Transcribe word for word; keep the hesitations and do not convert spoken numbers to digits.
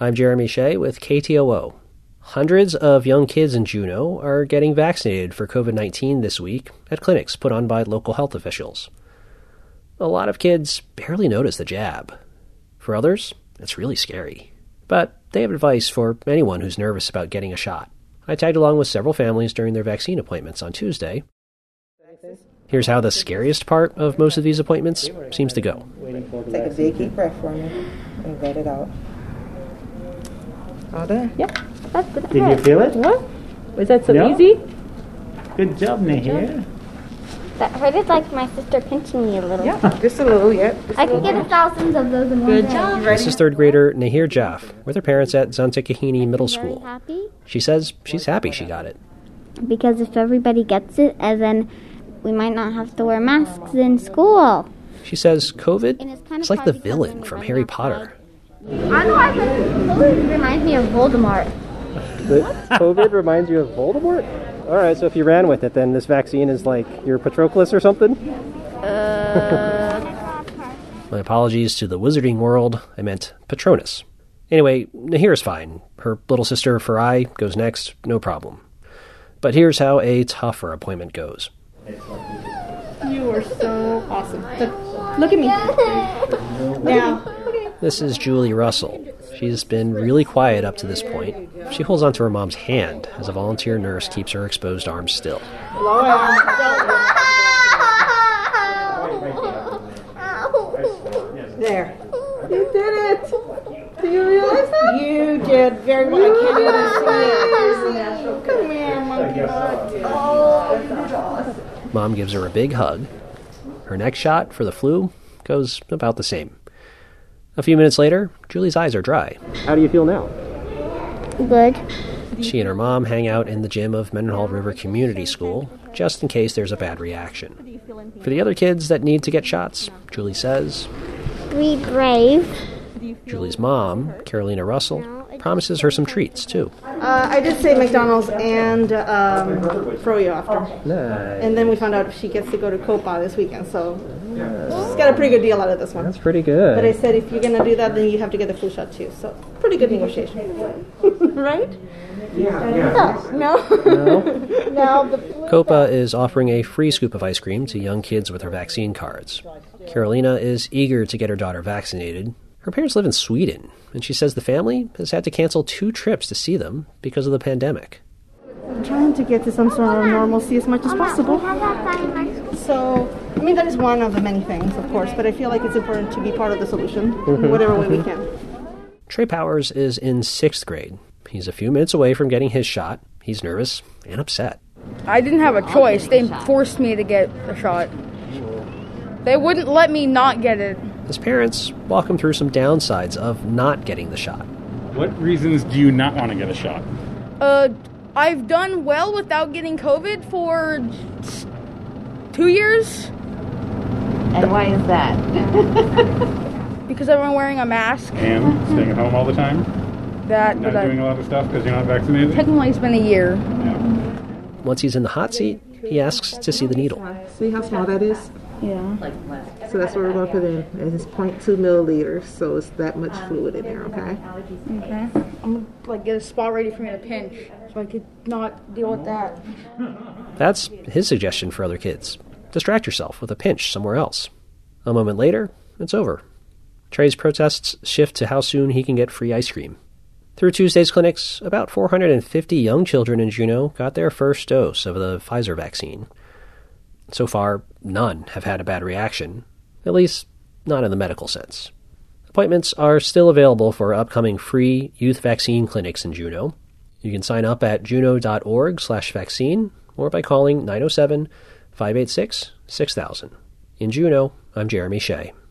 I'm Jeremy Shea with K T O O. Hundreds of young kids in Juneau are getting vaccinated for covid nineteen this week at clinics put on by local health officials. A lot of kids barely notice the jab. For others, it's really scary. But they have advice for anyone who's nervous about getting a shot. I tagged along with several families during their vaccine appointments on Tuesday. Here's how the scariest part of most of these appointments seems to go. Take a big deep breath for me and let it out. All done? Yep. That's good. Did you feel it? What? Was that so No? easy? Good job, Nahir. That hurted like my sister pinching me a little. Yeah, just a little, yeah. I could get a thousands of those in one Good day. job. This is third grader Nahir Jaff with her parents at Zantikahini Middle Very School. happy She says she's happy she got it. because if everybody gets it, and then we might not have to wear masks in school. She says COVID And it's kind is of like the hard because villain when from you're Harry running Potter. I know. I think COVID reminds me of Voldemort. COVID reminds you of Voldemort? All right, so if you ran with it, then this vaccine is like your Patroclus or something? Uh, My apologies to the wizarding world. I meant Patronus. Anyway, Nahir's fine. Her little sister Farai goes next, no problem. But here's how a tougher appointment goes. You are so awesome. Look, look at me. Now. This is Julie Russell. She's been really quiet up to this point. She holds onto her mom's hand as a volunteer nurse keeps her exposed arms still. There. You did it. Do you realize that? You did very well. I can't even see it. Come here, monkey butt. Oh. Mom gives her a big hug. Her next shot for the flu goes about the same. A few minutes later, Julie's eyes are dry. How do you feel now? good. She and her mom hang out in the gym of Mendenhall River Community School, just in case there's a bad reaction. For the other kids that need to get shots, Julie says, Be brave. Julie's mom, Carolina Russell, promises her some treats, too. Uh, I did say McDonald's and um, Froyo after. Nice. And then we found out she gets to go to Copa this weekend, so she's got a pretty good deal out of this one. That's pretty good. But I said if you're going to do that, then you have to get the flu shot too. So pretty good negotiation. Right? Yeah, yeah. No? No? No. The Copa is offering a free scoop of ice cream to young kids with her vaccine cards. Carolina is eager to get her daughter vaccinated. Her parents live in Sweden, and she says the family has had to cancel two trips to see them because of the pandemic. I'm trying to get to some sort of normalcy as much as possible. So, I mean, that is one of the many things, of course, but I feel like it's important to be part of the solution in whatever way we can. Trey Powers is in sixth grade. He's a few minutes away from getting his shot. He's nervous and upset. I didn't have a choice. They forced me to get the shot. They wouldn't let me not get it. His parents walk him through some downsides of not getting the shot. What reasons do you not want to get a shot? Uh, I've done well without getting COVID for two years. And why is that? Because I've been wearing a mask. And staying at home all the time? That, Not that doing a lot of stuff because you're not vaccinated? technically it's been a year. Yeah. Once he's in the hot seat, he asks to see the needle. See how small that is? Yeah. So that's what we're going to put in. It's zero point two milliliters, so it's that much fluid in there, okay? Okay. I'm gonna like get a spot ready for me to pinch, so I could not deal with that. That's his suggestion for other kids. Distract yourself with a pinch somewhere else. A moment later, it's over. Trey's protests shift to how soon he can get free ice cream. Through Tuesday's clinics, about four hundred fifty young children in Juneau got their first dose of the Pfizer vaccine. So far, none have had a bad reaction, at least not in the medical sense. Appointments are still available for upcoming free youth vaccine clinics in Juneau. You can sign up at juneau.org slash vaccine or by calling nine oh seven, five eight six, six thousand. In Juneau, I'm Jeremy Shea.